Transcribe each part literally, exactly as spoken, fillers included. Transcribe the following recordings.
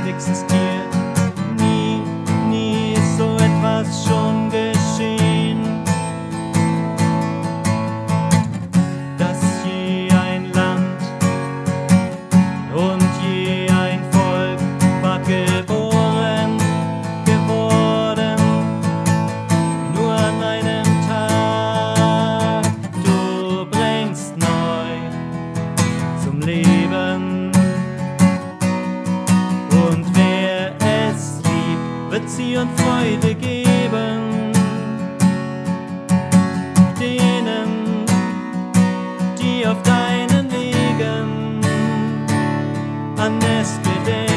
Ewigkeit existiert. Nie, nie ist so etwas schon geschehen, dass je ein Land und je ein Volk war geboren, geworden, nur an einem Tag. Du bringst neu zum Leben, und wer es liebt, wird sie und Freude geben. Denen, die auf deinen Wegen an es gedenken.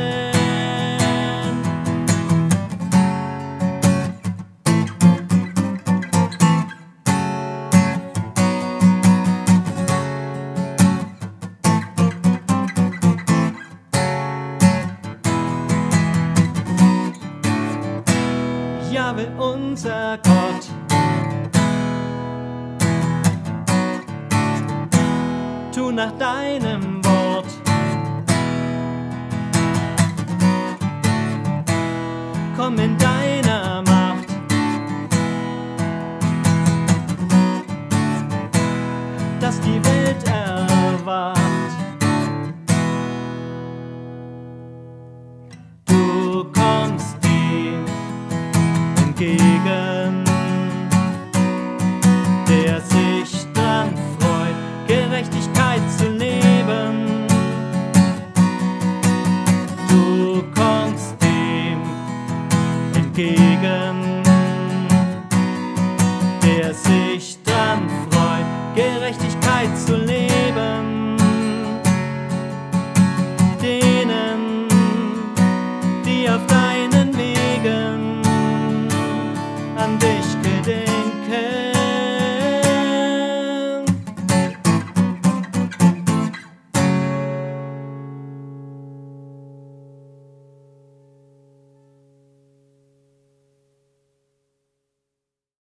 Jahwe, unser Gott, tu nach deinem